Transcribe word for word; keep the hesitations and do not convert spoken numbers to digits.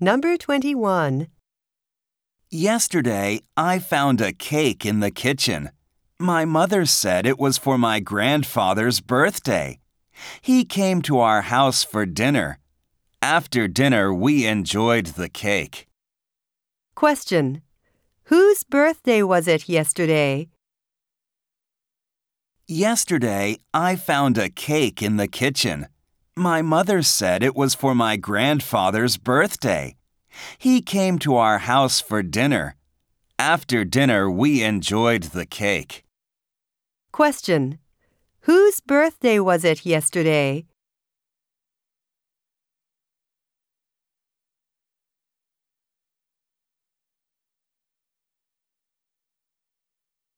Number twenty-one. Yesterday, I found a cake in the kitchen. My mother said it was for my grandfather's birthday. He came to our house for dinner. After dinner, we enjoyed the cake. Question. Whose birthday was it yesterday? Yesterday, I found a cake in the kitchen. My mother said it was for my grandfather's birthday. He came to our house for dinner. After dinner, we enjoyed the cake. Question. Whose birthday was it yesterday?